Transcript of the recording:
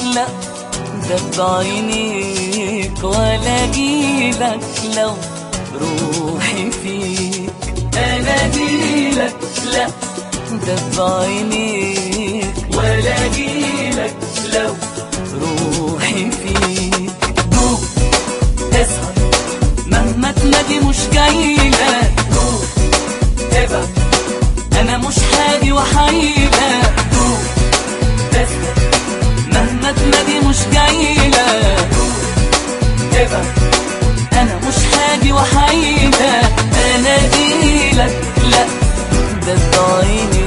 لا ده بعينيك، ولا اجيلك لو روحي فيك. انا اجيلك لا ده بعينيك، ولا اجيلك لو روحي فيك. دوب تسهر مهما تنادي مش جايلك، دوب ابعد انا مش هاجي وحايلك. دوب تسهر مهما تنادي مش جايلك، دوب ابعد انا مش هاجي وحايلك. انا اجيلك لا ده بعينيك.